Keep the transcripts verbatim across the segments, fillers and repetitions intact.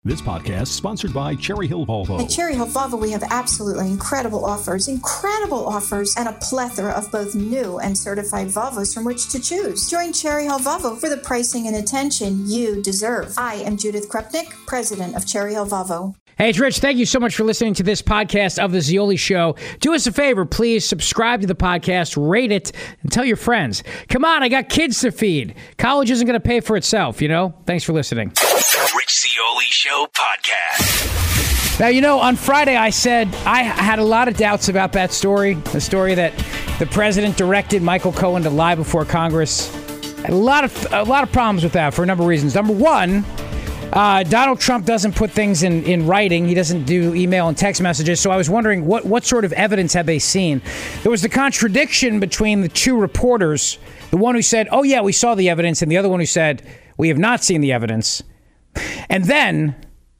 This podcast is sponsored by Cherry Hill Volvo. At Cherry Hill Volvo, we have absolutely incredible offers, incredible offers, and a plethora of both new and certified Volvos from which to choose. Join Cherry Hill Volvo for the pricing and attention you deserve. I am Judith Krupnik, president of Cherry Hill Volvo. Hey, it's Rich. Thank you so much for listening to this podcast of The Zeoli Show. Do us a favor, please subscribe to the podcast, rate it, and tell your friends. Come on, I got kids to feed. College isn't going to pay for itself, you know? Thanks for listening. Rich Zeoli Show podcast. Now, you know, on Friday I said I had a lot of doubts about that story, the story that the president directed Michael Cohen to lie before Congress. A lot of a lot of problems with that for a number of reasons. Number one, Uh, Donald Trump doesn't put things in, in writing. He doesn't do email and text messages. So I was wondering, what, what sort of evidence have they seen? There was the contradiction between the two reporters. The one who said, oh, yeah, we saw the evidence. And the other one who said, we have not seen the evidence. And then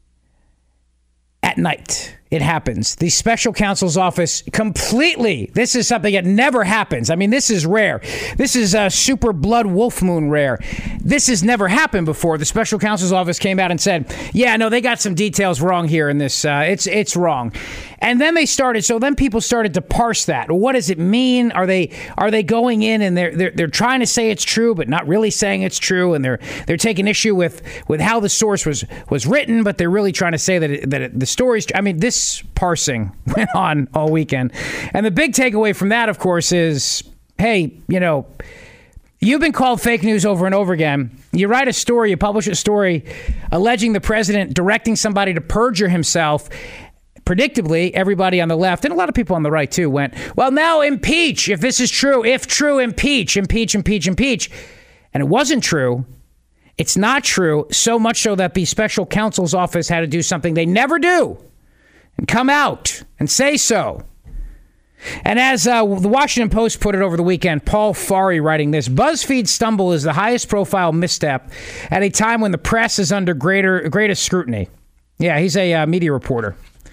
at night, it happens. The special counsel's office completely, this is something that never happens. I mean, this is rare. This is a super blood wolf moon rare. This has never happened before. The special counsel's office came out and said, yeah, no, they got some details wrong here in this. Uh, it's it's wrong. And then they started, so then people started to parse that. What does it mean? Are they are they going in and they're they're, they're trying to say it's true, but not really saying it's true? And they're they're taking issue with with how the source was was written, but they're really trying to say that it, that it, the story's. I mean, this parsing went on all weekend. And the big takeaway from that, of course, is, hey, you know, you've been called fake news over and over again. You write a story, you publish a story alleging the president directing somebody to perjure himself. Predictably, everybody on the left, and a lot of people on the right, too, went, well, now impeach. If this is true, if true, impeach, impeach, impeach, impeach. And it wasn't true. It's not true, so much so that the special counsel's office had to do something they never do. And come out and say so. And as uh, the Washington Post put it over the weekend, Paul Farhi writing this, BuzzFeed's stumble is the highest profile misstep at a time when the press is under greater greatest scrutiny. Yeah, he's a uh, media reporter.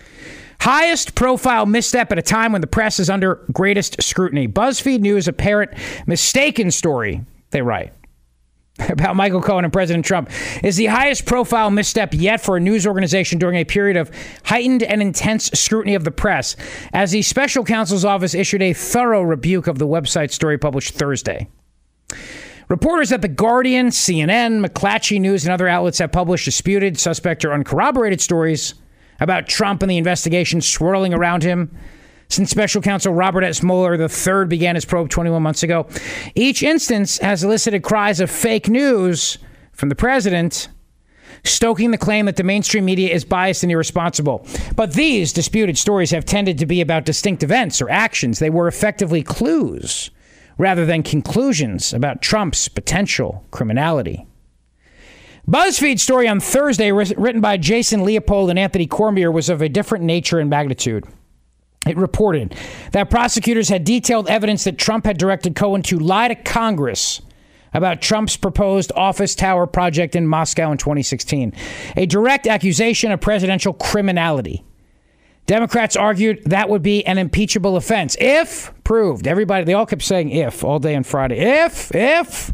Highest profile misstep at a time when the press is under greatest scrutiny. BuzzFeed News apparent mistaken story, they write, about Michael Cohen and President Trump is the highest profile misstep yet for a news organization during a period of heightened and intense scrutiny of the press, as the special counsel's office issued a thorough rebuke of the website story published Thursday. Reporters at The Guardian, C N N, McClatchy News, and other outlets have published disputed, suspect, or uncorroborated stories about Trump and the investigation swirling around him since special counsel Robert S. Mueller the third began his probe twenty-one months ago. Each instance has elicited cries of fake news from the president, stoking the claim that the mainstream media is biased and irresponsible. But these disputed stories have tended to be about distinct events or actions. They were effectively clues rather than conclusions about Trump's potential criminality. BuzzFeed's story on Thursday, written by Jason Leopold and Anthony Cormier, was of a different nature and magnitude. It reported that prosecutors had detailed evidence that Trump had directed Cohen to lie to Congress about Trump's proposed office tower project in Moscow in twenty sixteen, a direct accusation of presidential criminality. Democrats argued that would be an impeachable offense if proved. Everybody, they all kept saying if all day on Friday. If, if.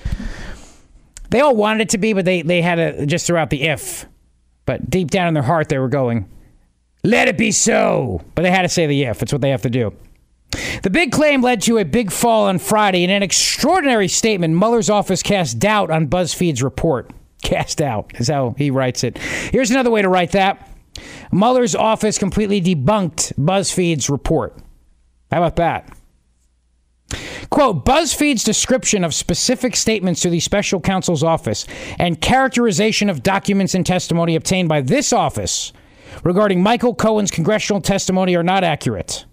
They all wanted it to be, but they, they had to just throw out the if. But deep down in their heart, they were going, let it be so. But they had to say the if. It's what they have to do. The big claim led to a big fall on Friday. In an extraordinary statement, Mueller's office cast doubt on BuzzFeed's report. Cast doubt is how he writes it. Here's another way to write that. Mueller's office completely debunked BuzzFeed's report. How about that? Quote, BuzzFeed's description of specific statements to the special counsel's office and characterization of documents and testimony obtained by this office regarding Michael Cohen's congressional testimony are not accurate.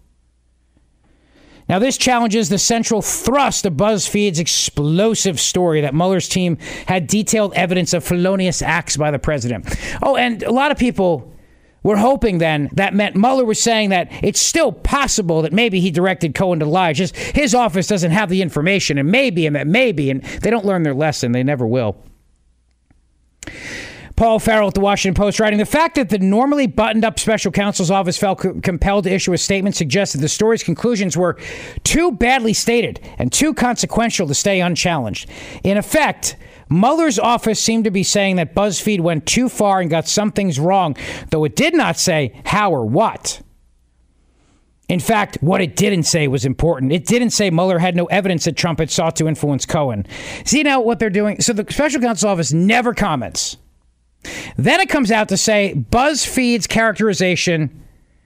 Now, this challenges the central thrust of BuzzFeed's explosive story that Mueller's team had detailed evidence of felonious acts by the president. Oh, and a lot of people were hoping then that meant Mueller was saying that it's still possible that maybe he directed Cohen to lie. Just his office doesn't have the information, and maybe, and that maybe, and they don't learn their lesson. They never will. Paul Farrell at the Washington Post writing, the fact that the normally buttoned-up special counsel's office felt co- compelled to issue a statement suggests that the story's conclusions were too badly stated and too consequential to stay unchallenged. In effect, Mueller's office seemed to be saying that BuzzFeed went too far and got some things wrong, though it did not say how or what. In fact, what it didn't say was important. It didn't say Mueller had no evidence that Trump had sought to influence Cohen. See now what they're doing? So the special counsel's office never comments. Then it comes out to say BuzzFeed's characterization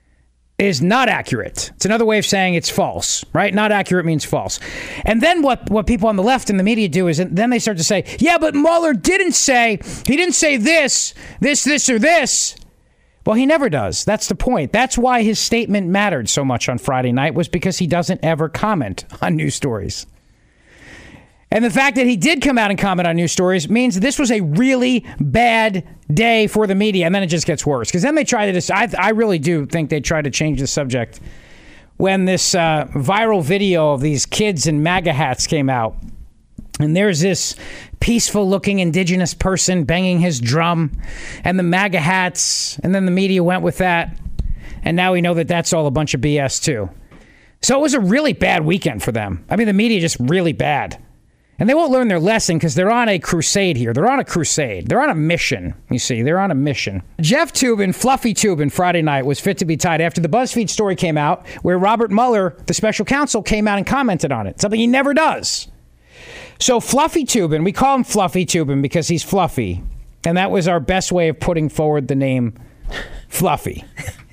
is not accurate. It's another way of saying it's false, right? Not accurate means false. And then what, what people on the left in the media do is then they start to say, yeah, but Mueller didn't say, he didn't say this, this, this, or this. Well, he never does. That's the point. That's why his statement mattered so much on Friday night, was because he doesn't ever comment on news stories. And the fact that he did come out and comment on news stories means this was a really bad day for the media. And then it just gets worse. Because then they try to decide. I, I really do think they try to change the subject. When this uh, viral video of these kids in MAGA hats came out, and there's this peaceful looking indigenous person banging his drum and the MAGA hats. And then the media went with that. And now we know that that's all a bunch of B S too. So it was a really bad weekend for them. I mean, the media just really bad. And they won't learn their lesson because they're on a crusade here. They're on a crusade. They're on a mission. You see, they're on a mission. Jeff Toobin, Fluffy Toobin, Friday night was fit to be tied after the BuzzFeed story came out where Robert Mueller, the special counsel, came out and commented on it. Something he never does. So Fluffy Toobin, we call him Fluffy Toobin because he's fluffy. And that was our best way of putting forward the name Fluffy.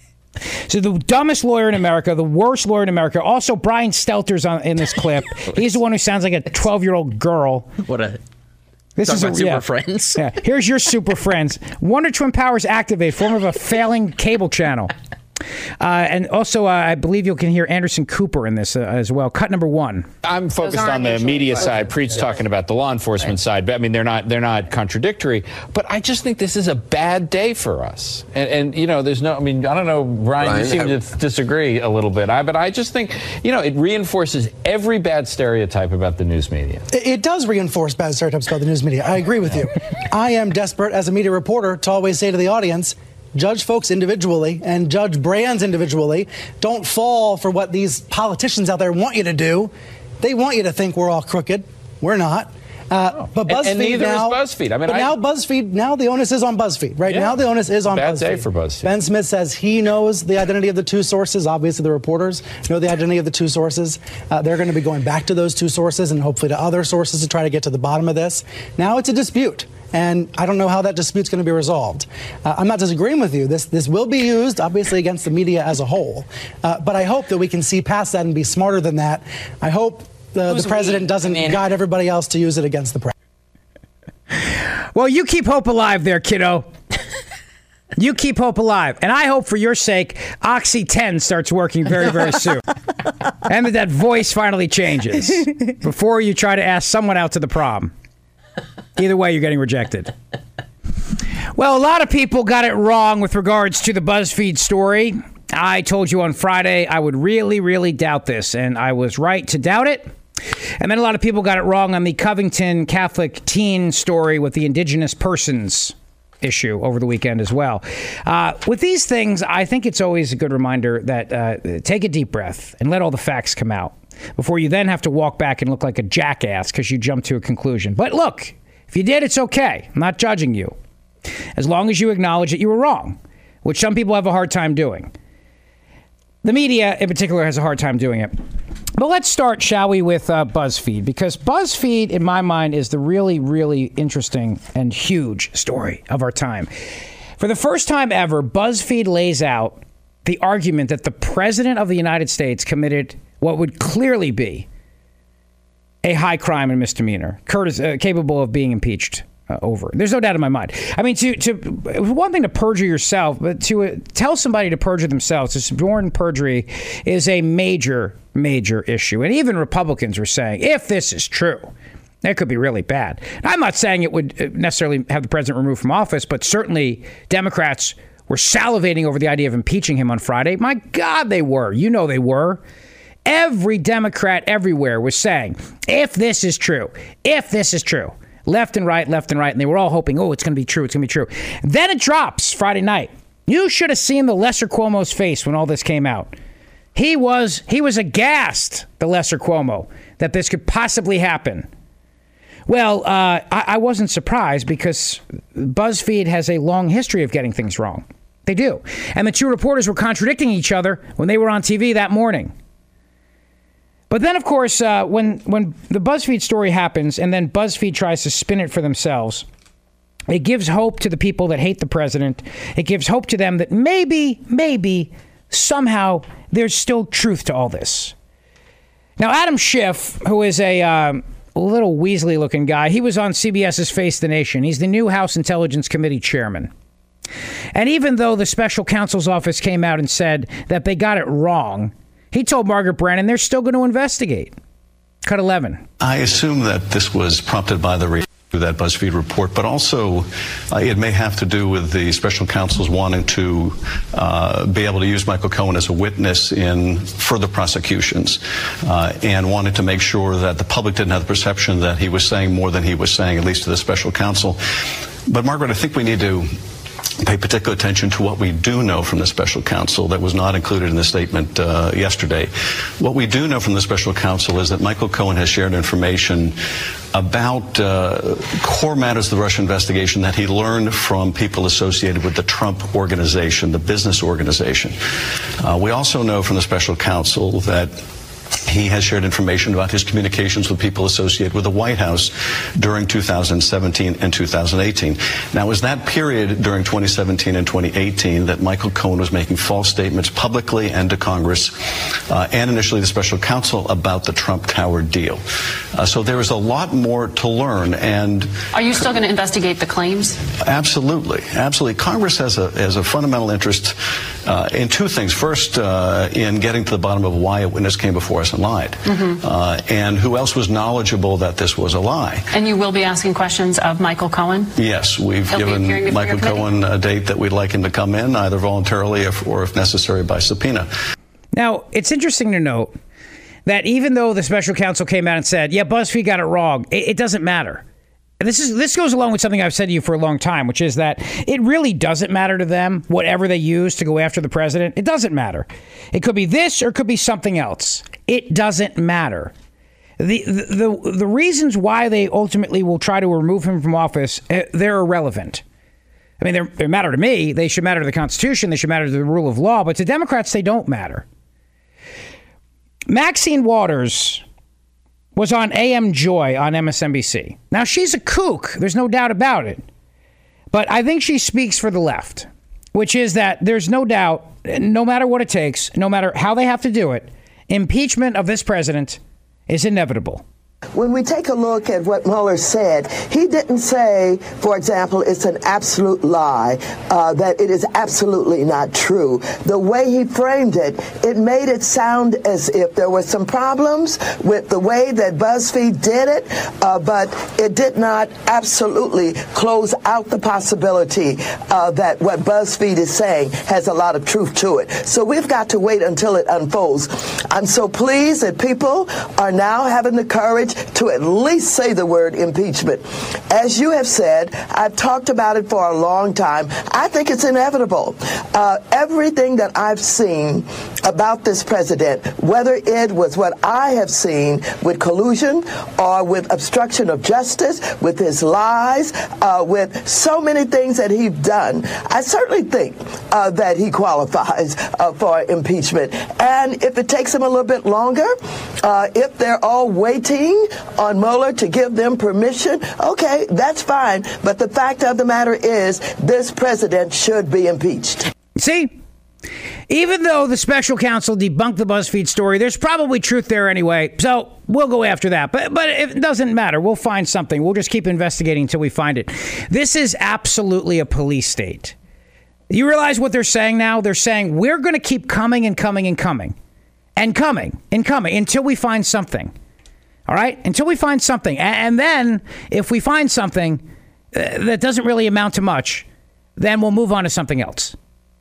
So the dumbest lawyer in America, the worst lawyer in America. Also, Brian Stelter's on in this clip. He's the one who sounds like a twelve-year-old girl. What a... This Talk is a, about super yeah, friends. Yeah. Here's your super friends. Wonder Twin Powers activate, form of a failing cable channel. Uh, and also, uh, I believe you can hear Anderson Cooper in this uh, as well. Cut number one. I'm focused on the media side. Preet's talking about the law enforcement right. side. But I mean, they're not they're not contradictory. But I just think this is a bad day for us. And, and you know, there's no. I mean, I don't know, Brian. Brian you seem I, to disagree a little bit. I, but I just think, you know, it reinforces every bad stereotype about the news media. It, it does reinforce bad stereotypes about the news media. I agree with you. I am desperate as a media reporter to always say to the audience, judge folks individually and judge brands individually. Don't fall for what these politicians out there want you to do. They want you to think we're all crooked. We're not. Uh, but BuzzFeed and, and neither now, is BuzzFeed. I mean, but I, now BuzzFeed. Now the onus is on BuzzFeed. Right yeah, now the onus is on bad BuzzFeed. Day for BuzzFeed. Ben Smith says he knows the identity of the two sources. Obviously, the reporters know the identity of the two sources. Uh, they're going to be going back to those two sources and hopefully to other sources to try to get to the bottom of this. Now it's a dispute. And I don't know how that dispute's going to be resolved. Uh, I'm not disagreeing with you. This this will be used, obviously, against the media as a whole. Uh, but I hope that we can see past that and be smarter than that. I hope the, the president doesn't I mean, guide everybody else to use it against the press. Well, you keep hope alive there, kiddo. You keep hope alive. And I hope for your sake, Oxy ten starts working very, very soon. And that that voice finally changes before you try to ask someone out to the prom. Either way, you're getting rejected. Well, a lot of people got it wrong with regards to the BuzzFeed story. I told you on Friday I would really, really doubt this, and I was right to doubt it. And then a lot of people got it wrong on the Covington Catholic teen story with the indigenous persons issue over the weekend as well. Uh, with these things, I think it's always a good reminder that uh, take a deep breath and let all the facts come out before you then have to walk back and look like a jackass because you jumped to a conclusion. But look, if you did, it's okay. I'm not judging you. As long as you acknowledge that you were wrong, which some people have a hard time doing. The media, in particular, has a hard time doing it. But let's start, shall we, with uh, BuzzFeed, because BuzzFeed, in my mind, is the really, really interesting and huge story of our time. For the first time ever, BuzzFeed lays out the argument that the president of the United States committed what would clearly be a high crime and misdemeanor, Curtis, uh, capable of being impeached uh, over. There's no doubt in my mind. I mean, to to one thing to perjure yourself, but to uh, tell somebody to perjure themselves, to suborn perjury is a major, major issue. And even Republicans were saying, if this is true, that could be really bad. Now, I'm not saying it would necessarily have the president removed from office, but certainly Democrats were salivating over the idea of impeaching him on Friday. My God, they were. You know they were. Every Democrat everywhere was saying, if this is true, if this is true, left and right, left and right. And they were all hoping, oh, it's going to be true. It's going to be true. Then it drops Friday night. You should have seen the Lesser Cuomo's face when all this came out. He was he was aghast, the Lesser Cuomo, that this could possibly happen. Well, uh, I, I wasn't surprised because BuzzFeed has a long history of getting things wrong. They do. And the two reporters were contradicting each other when they were on T V that morning. But then, of course, uh, when, when the BuzzFeed story happens and then BuzzFeed tries to spin it for themselves, it gives hope to the people that hate the president. It gives hope to them that maybe, maybe, somehow there's still truth to all this. Now, Adam Schiff, who is a... Um, A little Weasley-looking guy. He was on CBS's Face the Nation. He's the new House Intelligence Committee chairman. And even though the special counsel's office came out and said that they got it wrong, he told Margaret Brennan they're still going to investigate. Cut eleven. I assume that this was prompted by the re- that BuzzFeed report, but also uh, it may have to do with the special counsel's wanting to uh, be able to use Michael Cohen as a witness in further prosecutions uh, and wanted to make sure that the public didn't have the perception that he was saying more than he was saying, at least to the special counsel. But Margaret, I think we need to pay particular attention to what we do know from the special counsel that was not included in the statement uh, yesterday. What we do know from the special counsel is that Michael Cohen has shared information about uh, core matters of the Russia investigation that he learned from people associated with the Trump organization, the business organization. Uh, we also know from the special counsel that he has shared information about his communications with people associated with the White House during two thousand seventeen and two thousand eighteen. Now, it was that period during twenty seventeen and twenty eighteen that Michael Cohen was making false statements publicly and to Congress uh, and initially the special counsel about the Trump Tower deal. Uh, so there is a lot more to learn. And are you still going to investigate the claims? Absolutely. Absolutely. Congress has a, has a fundamental interest uh, in two things. First, uh, in getting to the bottom of why a witness came before us and lied. Mm-hmm. Uh, and who else was knowledgeable that this was a lie. And you will be asking questions of Michael Cohen? Yes, we've He'll given Michael Cohen a date that we'd like him to come in, either voluntarily or, or if necessary by subpoena. Now, it's interesting to note that even though the special counsel came out and said, yeah, BuzzFeed got it wrong, it, it doesn't matter. This is this goes along with something I've said to you for a long time, which is that it really doesn't matter to them, whatever they use to go after the president. It doesn't matter. It could be this or it could be something else. It doesn't matter. The, the, the, the reasons why they ultimately will try to remove him from office, they're irrelevant. I mean, they matter to me. They should matter to the Constitution. They should matter to the rule of law. But to Democrats, they don't matter. Maxine Waters was on A M Joy on M S N B C. Now, she's a kook. There's no doubt about it. But I think she speaks for the left, which is that there's no doubt, no matter what it takes, no matter how they have to do it, impeachment of this president is inevitable. When we take a look at what Mueller said, he didn't say, for example, it's an absolute lie, uh, that it is absolutely not true. The way he framed it, it made it sound as if there were some problems with the way that BuzzFeed did it, uh, but it did not absolutely close out the possibility uh, that what BuzzFeed is saying has a lot of truth to it. So we've got to wait until it unfolds. I'm so pleased that people are now having the courage to at least say the word impeachment. As you have said, I've talked about it for a long time. I think it's inevitable. Uh, everything that I've seen about this president, whether it was what I have seen with collusion or with obstruction of justice, with his lies, uh, with so many things that he's done, I certainly think uh, that he qualifies uh, for impeachment. And if it takes him a little bit longer, uh, if they're all waiting on Mueller to give them permission, okay, that's fine. But the fact of the matter is, this president should be impeached. See? Even though the special counsel debunked the BuzzFeed story, there's probably truth there anyway. So we'll go after that. But but it doesn't matter. We'll find something. We'll just keep investigating until we find it. This is absolutely a police state. You realize what they're saying now? They're saying we're going to keep coming and coming and coming and coming and coming until we find something. All right? Until we find something. And then if we find something uh, that doesn't really amount to much, then we'll move on to something else.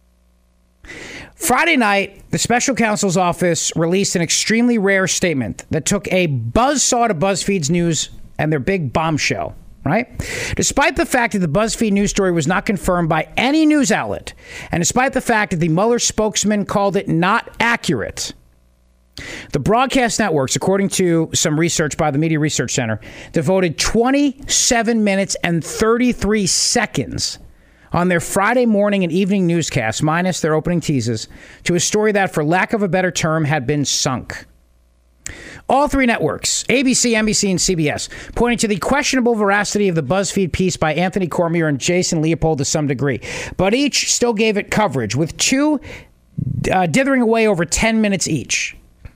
Friday night, the special counsel's office released an extremely rare statement that took a buzzsaw to BuzzFeed's news and their big bombshell, right? Despite the fact that the BuzzFeed news story was not confirmed by any news outlet, and despite the fact that the Mueller spokesman called it not accurate, The broadcast networks, according to some research by the Media Research Center, devoted twenty-seven minutes and thirty-three seconds on their Friday morning and evening newscasts, minus their opening teases, to a story that, for lack of a better term, had been sunk. All three networks, A B C, N B C, and C B S, pointing to the questionable veracity of the BuzzFeed piece by Anthony Cormier and Jason Leopold to some degree, but each still gave it coverage, with two uh, dithering away over ten minutes each.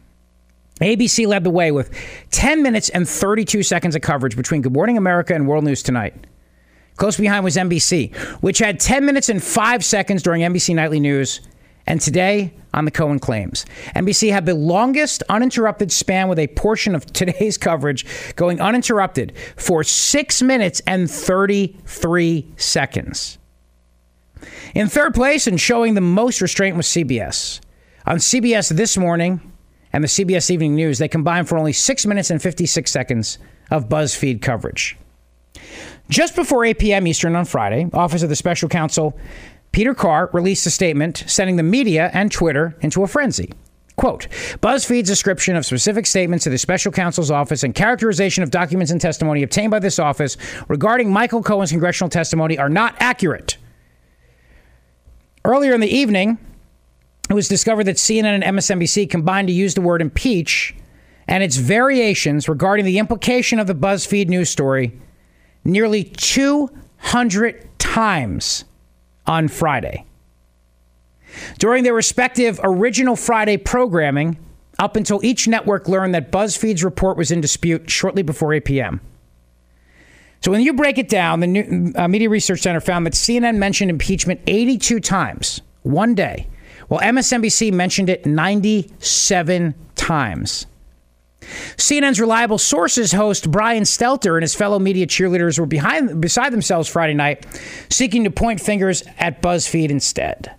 A B C led the way with ten minutes and thirty-two seconds of coverage between Good Morning America and World News Tonight. Close behind was N B C, which had ten minutes and five seconds during N B C Nightly News, and today on the Cohen Claims. N B C had the longest uninterrupted span, with a portion of today's coverage going uninterrupted for six minutes and thirty-three seconds. In third place and showing the most restraint was C B S. On C B S This Morning and the C B S Evening News, they combined for only six minutes and fifty-six seconds of BuzzFeed coverage. Just before eight p.m. Eastern on Friday, Office of the Special Counsel Peter Carr released a statement sending the media and Twitter into a frenzy. Quote, BuzzFeed's description of specific statements to the Special Counsel's office and characterization of documents and testimony obtained by this office regarding Michael Cohen's congressional testimony are not accurate. Earlier in the evening, it was discovered that C N N and M S N B C combined to use the word impeach and its variations regarding the implication of the BuzzFeed news story nearly two hundred times on Friday. During their respective original Friday programming, up until each network learned that BuzzFeed's report was in dispute shortly before eight p.m. So when you break it down, the new, uh, Media Research Center found that C N N mentioned impeachment eighty-two times one day, while M S N B C mentioned it ninety-seven times. C N N's reliable sources host Brian Stelter and his fellow media cheerleaders were behind, beside themselves Friday night, seeking to point fingers at BuzzFeed instead.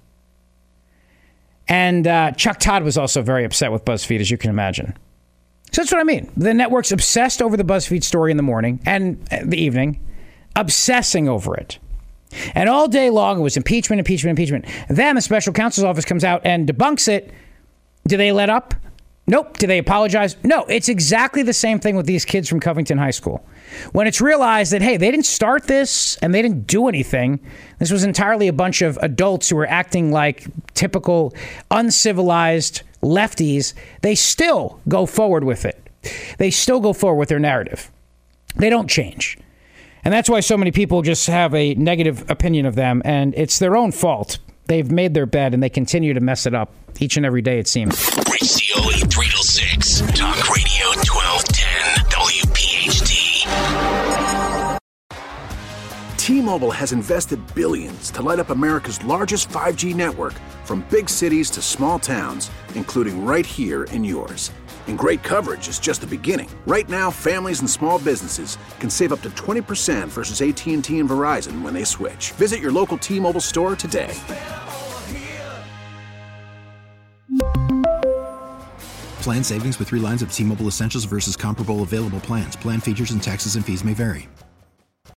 And uh, Chuck Todd was also very upset with BuzzFeed, as you can imagine. So that's what I mean. The network's obsessed over the BuzzFeed story in the morning and the evening, obsessing over it. And all day long, it was impeachment, impeachment, impeachment. Then the special counsel's office comes out and debunks it. Do they let up? Nope. Do they apologize? No. It's exactly the same thing with these kids from Covington High School. When it's realized that, hey, they didn't start this and they didn't do anything. This was entirely a bunch of adults who were acting like typical uncivilized lefties. They still go forward with it. They still go forward with their narrative. They don't change. And that's why so many people just have a negative opinion of them. And it's their own fault. They've made their bed and they continue to mess it up each and every day, it seems. Rich Cioli, three till six. Talk Radio twelve ten W P H T. T-Mobile has invested billions to light up America's largest five G network, from big cities to small towns, including right here in yours. And great coverage is just the beginning. Right now, families and small businesses can save up to twenty percent versus A T and T and Verizon when they switch. Visit your local T-Mobile store today. Plan savings with three lines of T-Mobile Essentials versus comparable available plans. Plan features and taxes and fees may vary.